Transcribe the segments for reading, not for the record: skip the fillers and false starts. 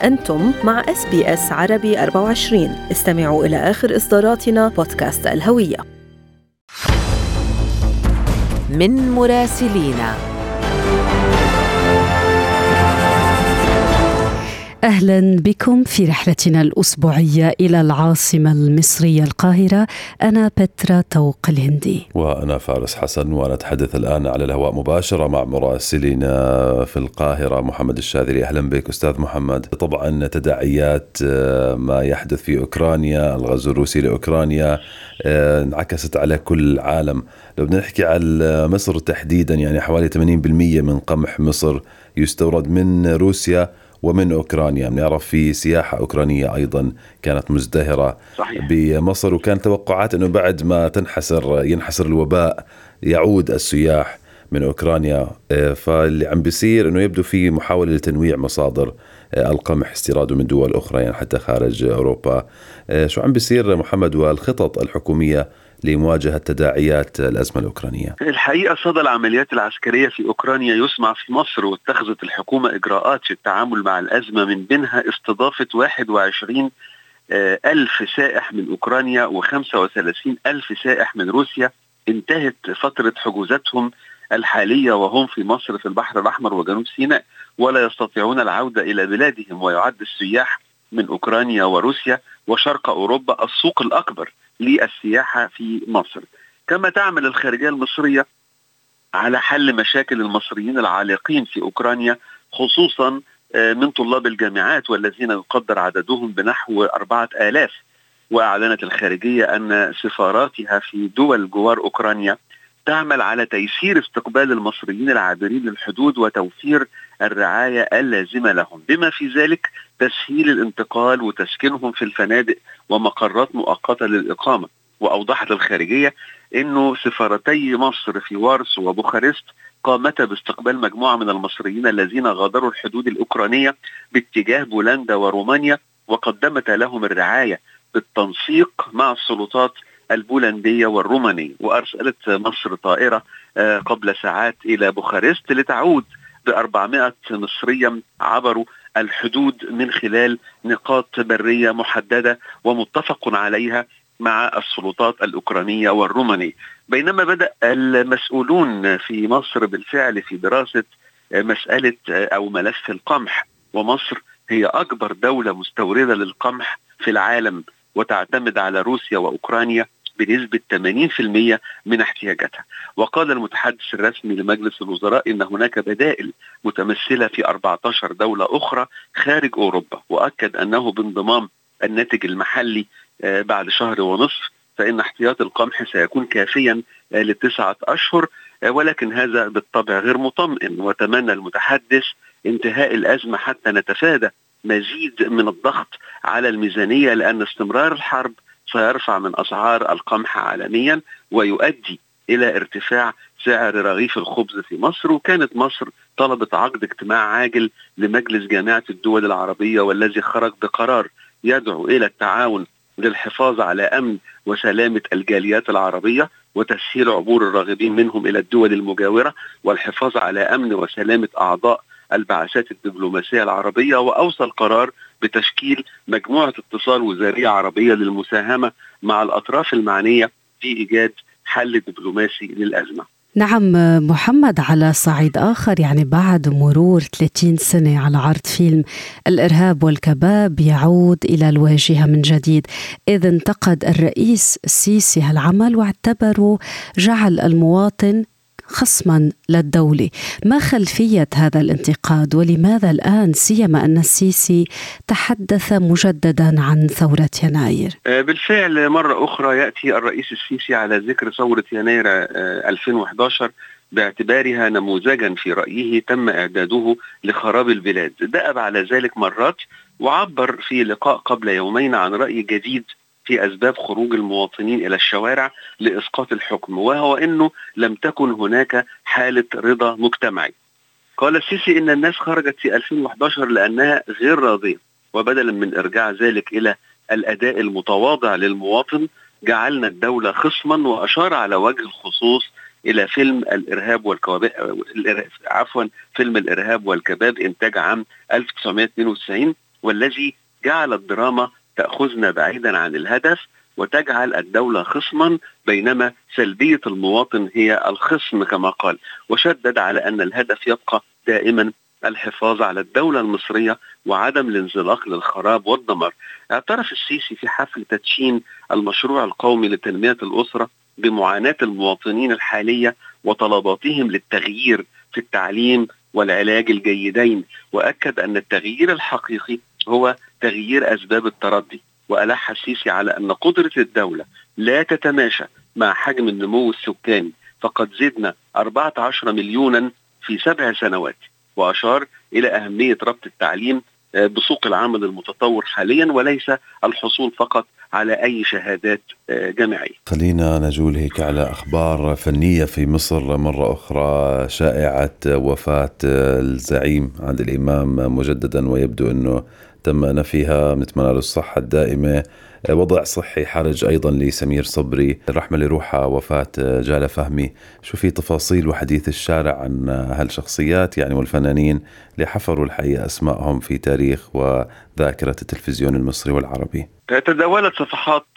أنتم مع SBS عربي 24. استمعوا إلى آخر إصداراتنا بودكاست الهوية. من مراسلينا. أهلا بكم في رحلتنا الأسبوعية إلى العاصمة المصرية القاهرة. أنا بترا توق الهندي وأنا فارس حسن، ونتحدث الآن على الهواء مباشرة مع مراسلنا في القاهرة محمد الشاذلي. أهلا بك أستاذ محمد. طبعا تداعيات ما يحدث في أوكرانيا، الغزو الروسي لأوكرانيا انعكست على كل العالم. لو بدنا نحكي على مصر تحديدا، يعني حوالي 80% من قمح مصر يستورد من روسيا ومن أوكرانيا. بنعرف في سياحة أوكرانية أيضا كانت مزدهرة صحيح. بمصر، وكان توقعات أنه بعد ما ينحسر الوباء يعود السياح من أوكرانيا. فاللي عم بيصير أنه يبدو في محاولة لتنويع مصادر القمح استيراده من دول أخرى، يعني حتى خارج أوروبا. شو عم بيصير محمد، والخطط الحكومية لمواجهة تداعيات الأزمة الأوكرانية؟ الحقيقة صدى العمليات العسكرية في أوكرانيا يسمع في مصر، واتخذت الحكومة إجراءات في التعامل مع الأزمة، من بينها استضافة 21 ألف سائح من أوكرانيا و35 ألف سائح من روسيا. انتهت فترة حجوزاتهم الحالية وهم في مصر في البحر الأحمر وجنوب سيناء، ولا يستطيعون العودة إلى بلادهم. ويعد السياح من أوكرانيا وروسيا وشرق أوروبا السوق الأكبر للسياحة في مصر. كما تعمل الخارجية المصرية على حل مشاكل المصريين العالقين في أوكرانيا، خصوصا من طلاب الجامعات والذين يقدر عددهم بنحو 4000. وأعلنت الخارجية أن سفاراتها في دول جوار أوكرانيا تعمل على تيسير استقبال المصريين العابرين للحدود وتوفير الرعاية اللازمة لهم، بما في ذلك تسهيل الانتقال وتسكينهم في الفنادق ومقرات مؤقتة للإقامة. وأوضحت الخارجية أنه سفارتي مصر في وارسو وبوخارست قامتا باستقبال مجموعة من المصريين الذين غادروا الحدود الأوكرانية باتجاه بولندا ورومانيا، وقدمت لهم الرعاية بالتنسيق مع السلطات البولندية والرومانية. وأرسلت مصر طائرة قبل ساعات إلى بوخارست لتعود ب400 مصريا عبروا الحدود من خلال نقاط برية محددة ومتفق عليها مع السلطات الأوكرانية والرومانية. بينما بدأ المسؤولون في مصر بالفعل في دراسة مسألة أو ملف القمح، ومصر هي أكبر دولة مستوردة للقمح في العالم، وتعتمد على روسيا وأوكرانيا بنسبة 80% من احتياجاتها. وقال المتحدث الرسمي لمجلس الوزراء إن هناك بدائل متمثلة في 14 دولة أخرى خارج أوروبا، وأكد أنه بانضمام الناتج المحلي بعد شهر ونصف فإن احتياط القمح سيكون كافيا ل9 أشهر. ولكن هذا بالطبع غير مطمئن، وتمنى المتحدث انتهاء الأزمة حتى نتفادى مزيد من الضغط على الميزانية، لأن استمرار الحرب سيرفع من أسعار القمح عالميا ويؤدي إلى ارتفاع سعر رغيف الخبز في مصر. وكانت مصر طلبت عقد اجتماع عاجل لمجلس جامعة الدول العربية، والذي خرج بقرار يدعو إلى التعاون للحفاظ على أمن وسلامة الجاليات العربية وتسهيل عبور الراغبين منهم إلى الدول المجاورة، والحفاظ على أمن وسلامة أعضاء البعثات الدبلوماسية العربية. وأوصى القرار بتشكيل مجموعة اتصال وزارية عربية للمساهمة مع الأطراف المعنية في إيجاد حل دبلوماسي للأزمة. نعم محمد، على صعيد آخر، يعني بعد مرور 30 سنة على عرض فيلم الإرهاب والكباب يعود إلى الواجهة من جديد، إذ انتقد الرئيس السيسي هالعمل واعتبره جعل المواطن خصما للدولة. ما خلفية هذا الانتقاد، ولماذا الآن، سيما أن السيسي تحدث مجددا عن ثورة يناير؟ بالفعل مرة أخرى يأتي الرئيس السيسي على ذكر ثورة يناير 2011 باعتبارها نموذجا في رأيه تم إعداده لخراب البلاد. دأب على ذلك مرات، وعبر في لقاء قبل يومين عن رأي جديد في أسباب خروج المواطنين إلى الشوارع لإسقاط الحكم، وهو أنه لم تكن هناك حالة رضا مجتمعي. قال السيسي إن الناس خرجت في 2011 لأنها غير راضية، وبدلا من إرجاع ذلك إلى الأداء المتواضع للمواطن جعلنا الدولة خصما. وأشار على وجه الخصوص إلى فيلم فيلم الإرهاب والكباب إنتاج عام 1992، والذي جعل الدراما تأخذنا بعيدا عن الهدف وتجعل الدولة خصما، بينما سلبية المواطن هي الخصم كما قال. وشدد على أن الهدف يبقى دائما الحفاظ على الدولة المصرية وعدم الانزلاق للخراب والدمار. اعترف السيسي في حفل تدشين المشروع القومي لتنمية الأسرة بمعاناة المواطنين الحالية وطلباتهم للتغيير في التعليم والعلاج الجيدين، وأكد أن التغيير الحقيقي هو تغيير أسباب التردي. وألح السيسي على أن قدرة الدولة لا تتماشى مع حجم النمو السكاني، فقد زدنا 14 مليونا في 7 سنوات. وأشار إلى أهمية ربط التعليم بسوق العمل المتطور حاليا وليس الحصول فقط على أي شهادات جامعية. خلينا نجول هيك على أخبار فنية في مصر مرة أخرى. شائعة وفاة الزعيم عادل إمام مجددا، ويبدو أنه تم نفيها، نتمنى له الصحة الدائمة. وضع صحي حرج أيضا لسمير صبري، رحمة لروحها، وفاة جالة فهمي. شو في تفاصيل وحديث الشارع عن هالشخصيات يعني والفنانين اللي حفروا الحقيقة أسمائهم في تاريخ وذاكرة التلفزيون المصري والعربي؟ تداولت صفحات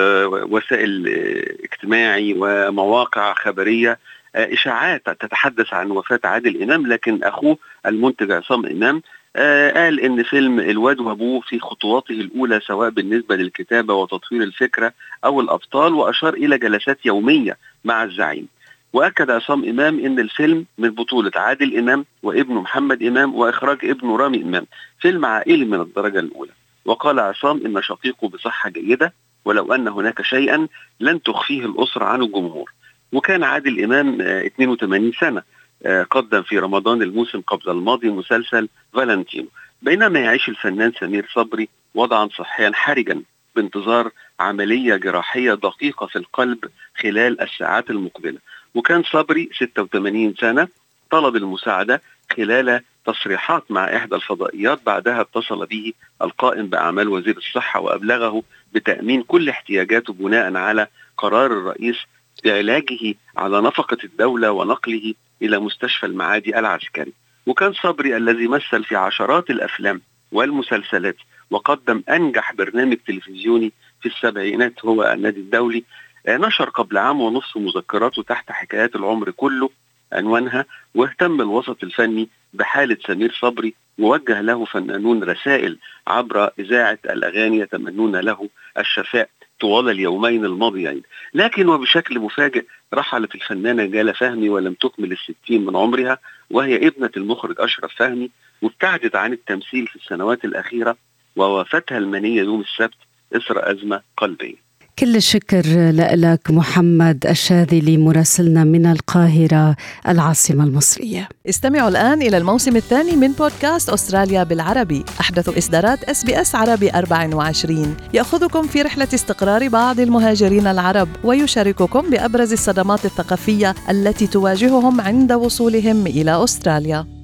وسائل اجتماعي ومواقع خبرية إشاعات تتحدث عن وفاة عادل إمام، لكن أخوه المنتج عصام إمام قال إن فيلم الواد وأبوه في خطواته الأولى، سواء بالنسبة للكتابة وتطوير الفكرة أو الأبطال، وأشار إلى جلسات يومية مع الزعيم. وأكد عصام إمام إن الفيلم من بطولة عادل إمام وابنه محمد إمام وإخراج ابنه رامي إمام، فيلم عائلي من الدرجة الأولى. وقال عصام إن شقيقه بصحة جيدة، ولو أن هناك شيئا لن تخفيه الأسرة عن الجمهور. وكان عادل إمام 82 سنة، قدم في رمضان الموسم قبل الماضي مسلسل فالنتينو، بينما يعيش الفنان سمير صبري وضعا صحيا حرجا بانتظار عملية جراحية دقيقة في القلب خلال الساعات المقبلة. وكان صبري 86 سنة طلب المساعدة خلال تصريحات مع إحدى الفضائيات، بعدها اتصل به القائم بأعمال وزير الصحة وأبلغه بتأمين كل احتياجاته بناء على قرار الرئيس بعلاجه على نفقة الدولة ونقله إلى مستشفى المعادي العسكري. وكان صبري الذي مثل في عشرات الأفلام والمسلسلات وقدم أنجح برنامج تلفزيوني في السبعينات هو النادي الدولي، نشر قبل عام ونصف مذكراته تحت حكايات العمر كله عنوانها واهتم الوسط الفني بحالة سمير صبري، ووجه له فنانون رسائل عبر إذاعة الأغاني يتمنون له الشفاء طوال اليومين الماضيين. لكن وبشكل مفاجئ رحلت الفنانة جالة فهمي ولم تكمل 60 من عمرها، وهي ابنة المخرج أشرف فهمي، وابتعدت عن التمثيل في السنوات الأخيرة، ووفتها المنية يوم السبت إثر أزمة قلبية. كل الشكر لك محمد الشاذلي مراسلنا من القاهرة العاصمة المصرية. استمعوا الآن إلى الموسم الثاني من بودكاست أستراليا بالعربي، أحدث إصدارات SBS عربي 24، يأخذكم في رحلة استقرار بعض المهاجرين العرب ويشارككم بأبرز الصدمات الثقافية التي تواجههم عند وصولهم إلى أستراليا.